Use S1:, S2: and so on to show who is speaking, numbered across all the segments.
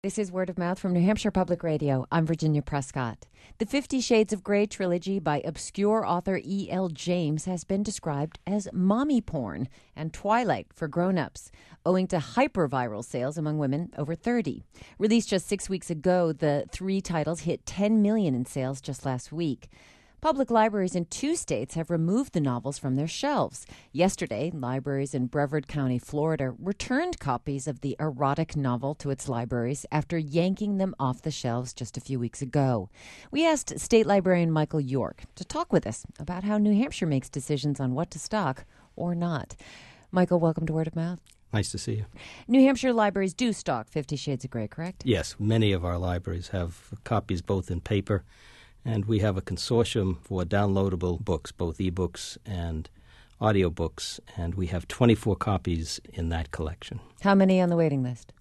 S1: This is Word of Mouth from New Hampshire Public Radio. I'm Virginia Prescott. The 50 Shades of Grey trilogy by obscure author E.L. James has been described as mommy porn and Twilight for grown-ups, owing to hyper-viral sales among women over 30. Released just 6 weeks ago, the three titles hit $10 million in sales just last week. Public libraries in 2 states have removed the novels from their shelves. Yesterday, libraries in Brevard County, Florida, returned copies of the erotic novel to its libraries after yanking them off the shelves just a few weeks ago. We asked State Librarian Michael York to talk with us about how New Hampshire makes decisions on what to stock or not. Michael, welcome to Word of Mouth.
S2: Nice to see you.
S1: New Hampshire libraries do stock 50 Shades of Grey, correct?
S2: Yes, many of our libraries have copies both in paper, and we have a consortium for downloadable books, both e-books and audiobooks, and we have 24 copies in that collection.
S1: How many on the waiting list?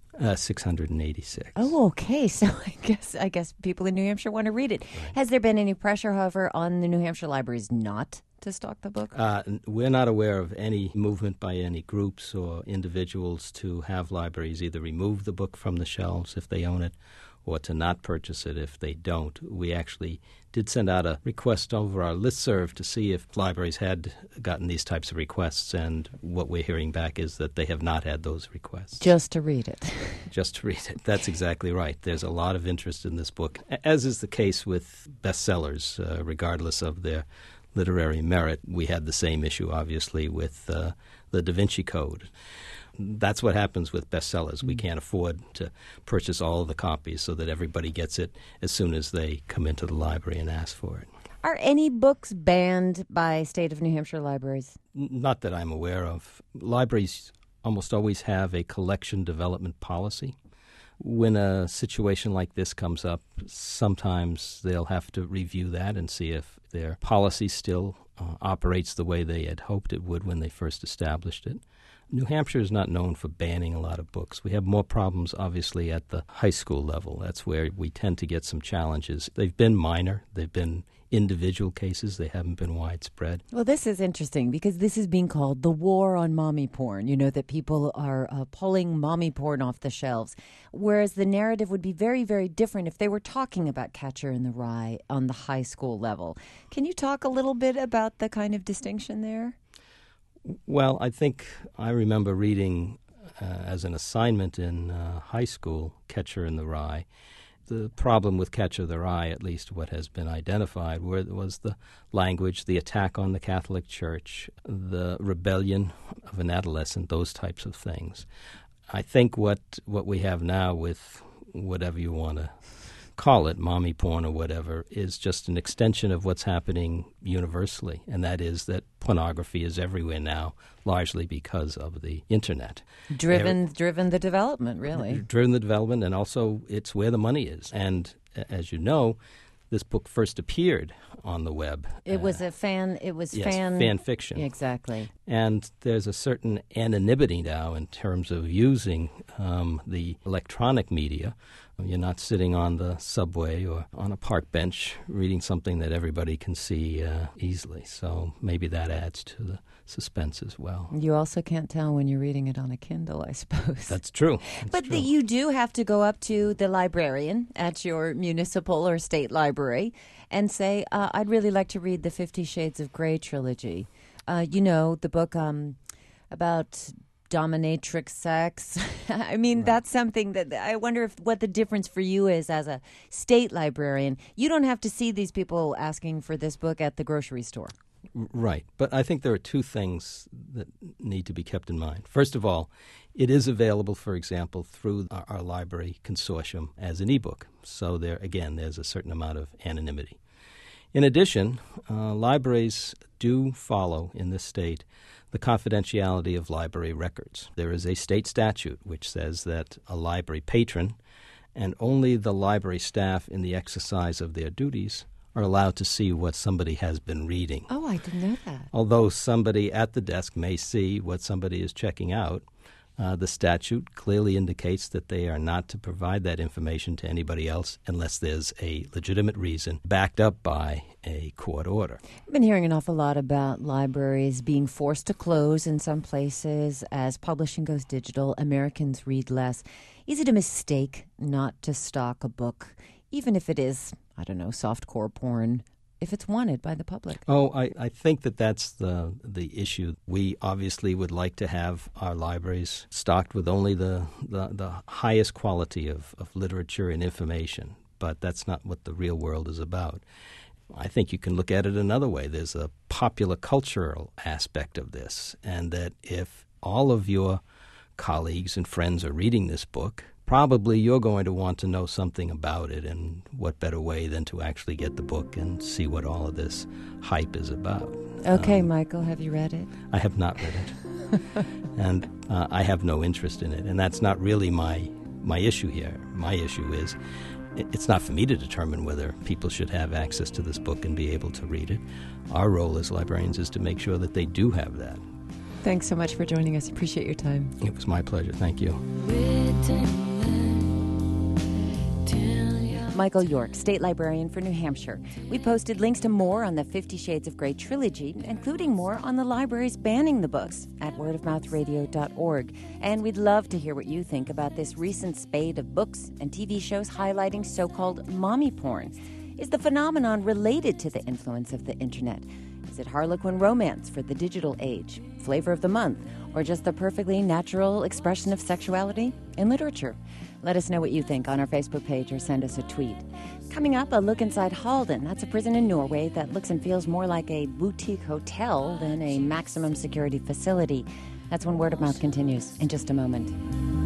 S2: 686.
S1: Oh, okay. So I guess people in New Hampshire want to read it. Right. Has there been any pressure, however, on the New Hampshire libraries not to stock the book?
S2: We're not aware of any movement by any groups or individuals to have libraries either remove the book from the shelves if they own it or to not purchase it if they don't. We actually did send out a request over our listserv to see if libraries had gotten these types of requests, and what we're hearing back is that they have not had those requests.
S1: Just to read it.
S2: Just to read it. That's exactly right. There's a lot of interest in this book, as is the case with bestsellers, regardless of their literary merit. We had the same issue, obviously, with the Da Vinci Code. That's what happens with bestsellers. We can't afford to purchase all of the copies so that everybody gets it as soon as they come into the library and ask for it.
S1: Are any books banned by state of New Hampshire libraries?
S2: Not that I'm aware of. Libraries almost always have a collection development policy. When a situation like this comes up, sometimes they'll have to review that and see if their policy still operates the way they had hoped it would when they first established it. New Hampshire is not known for banning a lot of books. We have more problems, obviously, at the high school level. That's where we tend to get some challenges. They've been minor. They've been individual cases. They haven't been widespread.
S1: Well, this is interesting because this is being called the war on mommy porn, that people are pulling mommy porn off the shelves, whereas the narrative would be very, very different if they were talking about Catcher in the Rye on the high school level. Can you talk a little bit about the kind of distinction there?
S2: Well, I think I remember reading as an assignment in high school Catcher in the Rye. The problem with Catcher in the Rye, at least what has been identified, was the language, the attack on the Catholic Church, the rebellion of an adolescent, those types of things. I think what we have now with whatever you want to call it, mommy porn or whatever, is just an extension of what's happening universally, and that is that pornography is everywhere now, largely because of the Internet.
S1: Driven the development, really.
S2: Driven the development, and also it's where the money is. And as you know, this book first appeared on the web.
S1: It was fan
S2: fiction.
S1: Exactly.
S2: And there's a certain anonymity now in terms of using the electronic media. You're not sitting on the subway or on a park bench reading something that everybody can see easily. So maybe that adds to the suspense as well.
S1: You also can't tell when you're reading it on a Kindle, I suppose.
S2: That's true.
S1: You do have to go up to the librarian at your municipal or state library and say, I'd really like to read the 50 Shades of Grey trilogy. The book about dominatrix sex. I mean, right. That's something that I wonder what the difference for you is as a state librarian. You don't have to see these people asking for this book at the grocery store.
S2: Right. But I think there are two things that need to be kept in mind. First of all, it is available, for example, through our library consortium as an ebook. So there's a certain amount of anonymity. In addition, libraries do follow in this state the confidentiality of library records. There is a state statute which says that a library patron and only the library staff in the exercise of their duties are allowed to see what somebody has been reading.
S1: Oh, I didn't know that.
S2: Although somebody at the desk may see what somebody is checking out, The statute clearly indicates that they are not to provide that information to anybody else unless there's a legitimate reason backed up by a court order.
S1: I've been hearing an awful lot about libraries being forced to close in some places as publishing goes digital. Americans read less. Is it a mistake not to stock a book, even if it is, I don't know, softcore porn, if it's wanted by the public?
S2: Oh, I think that's the issue. We obviously would like to have our libraries stocked with only the highest quality of literature and information, but that's not what the real world is about. I think you can look at it another way. There's a popular cultural aspect of this, and that if all of your colleagues and friends are reading this book, probably you're going to want to know something about it, and what better way than to actually get the book and see what all of this hype is about.
S1: Okay, Michael, have you read it?
S2: I have not read it, and I have no interest in it, and that's not really my issue here. My issue is it's not for me to determine whether people should have access to this book and be able to read it. Our role as librarians is to make sure that they do have that.
S1: Thanks so much for joining us. Appreciate your time.
S2: It was my pleasure. Thank you.
S1: Michael York, State Librarian for New Hampshire. We posted links to more on the 50 Shades of Grey trilogy, including more on the libraries banning the books at wordofmouthradio.org. And we'd love to hear what you think about this recent spate of books and TV shows highlighting so-called mommy porn. Is the phenomenon related to the influence of the internet? Is it Harlequin romance for the digital age, flavor of the month, or just the perfectly natural expression of sexuality in literature? Let us know what you think on our Facebook page or send us a tweet. Coming up, a look inside Halden. That's a prison in Norway that looks and feels more like a boutique hotel than a maximum security facility. That's when Word of Mouth continues in just a moment.